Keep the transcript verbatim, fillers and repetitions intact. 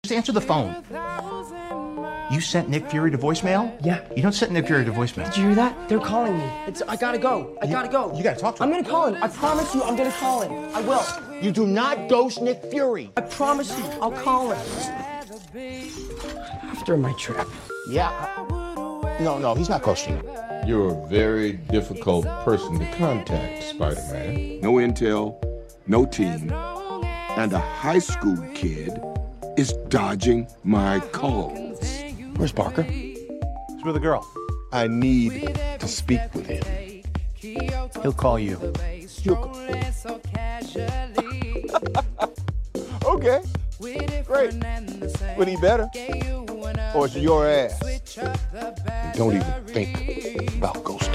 Just answer the phone. You sent Nick Fury to voicemail? Yeah. You don't send Nick Fury to voicemail. Did you hear that? They're calling me. It's, I gotta go. I gotta go. You gotta talk to him. I'm gonna call him. I promise you I'm gonna call him. I will. You do not ghost Nick Fury. I promise you I'll call him. After my trip. Yeah. No, no, he's not ghosting you. You're a very difficult person to contact, Spider-Man. No intel, no team, and a high school kid is dodging my calls. Where's Parker? He's with a girl. I need to speak with him. He'll call you. You'll... Okay, great. But he better, or it's your ass. And don't even think about ghosting.